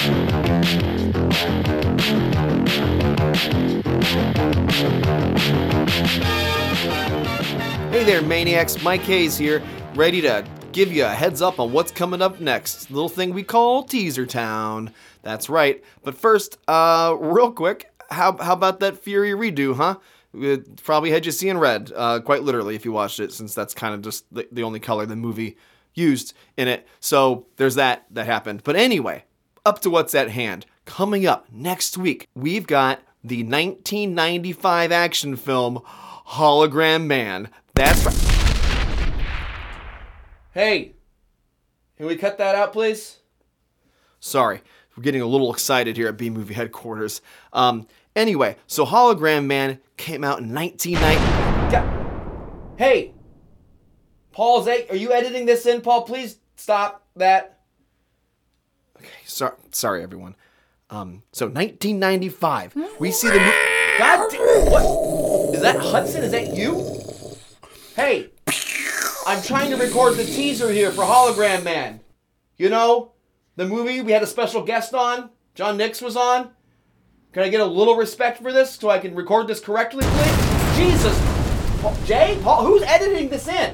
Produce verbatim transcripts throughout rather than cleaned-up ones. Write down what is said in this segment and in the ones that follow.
Hey there, Maniacs. Mike Hayes here, ready to give you a heads up on what's coming up next. Little thing we call Teaser Town. That's right. But first, uh, real quick, how how about that Fury redo, huh? It probably had you seeing red, uh, quite literally, if you watched it, since that's kind of just the, the only color the movie used in it. So there's that that happened. But anyway, up to what's at hand. Coming up next week, we've got the nineteen ninety-five action film Hologram Man. That's right. Hey, can we cut that out, please? Sorry, we're getting a little excited here at B-Movie headquarters. Um, anyway, so Hologram Man came out in nineteen ninety. Hey, Paul, are you editing this in, Paul? Please stop that. Okay, sorry, sorry, everyone. Um, so nineteen ninety-five, we see the. Mo- God damn! What is that, Hudson? Is that you? Hey, I'm trying to record the teaser here for Hologram Man. You know, the movie we had a special guest on. John Nix was on. Can I get a little respect for this so I can record this correctly, please? Jesus, Paul, Jay, Paul, who's editing this in?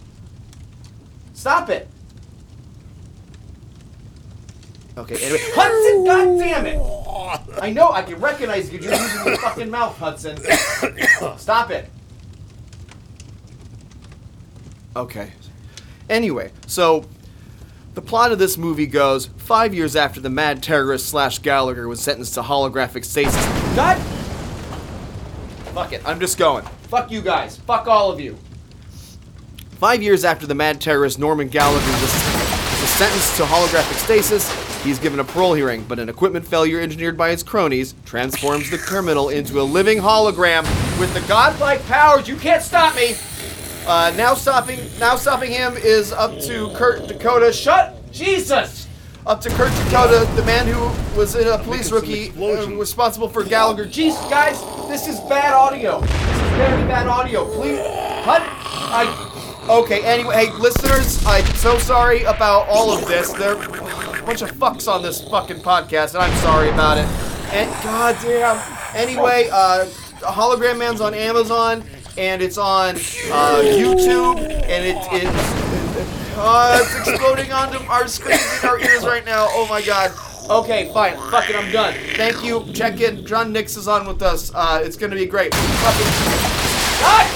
Stop it. Okay, anyway, Hudson, God damn it! I know, I can recognize you. You're using your fucking mouth, Hudson. Stop it. Okay. Anyway, so the plot of this movie goes, five years after the mad terrorist Slash Gallagher was sentenced to holographic stasis. God! Fuck it, I'm just going. Fuck you guys. Fuck all of you. Five years after the mad terrorist Norman Gallagher was, was sentenced to holographic stasis, he's given a parole hearing, but an equipment failure engineered by his cronies transforms the criminal into a living hologram with the godlike powers. You can't stop me! Uh, now stopping, now stopping him is up to Kurt Dakota. Shut, Jesus! Up to Kurt Dakota, the man who was in a police rookie, uh, responsible for Gallagher. Jeez, guys, this is bad audio. This is very bad audio. Please, Hud, I. Okay. Anyway, hey, listeners, I'm so sorry about all of this. There are a bunch of fucks on this fucking podcast, and I'm sorry about it. And goddamn. Anyway, uh, Hologram Man's on Amazon. And it's on uh, YouTube, and it, it, it uh, it's exploding onto our screens and our ears right now. Oh my god. Okay, fine. Fuck it, I'm done. Thank you. Check in. John Nix is on with us. Uh, it's gonna be great. Fucking. God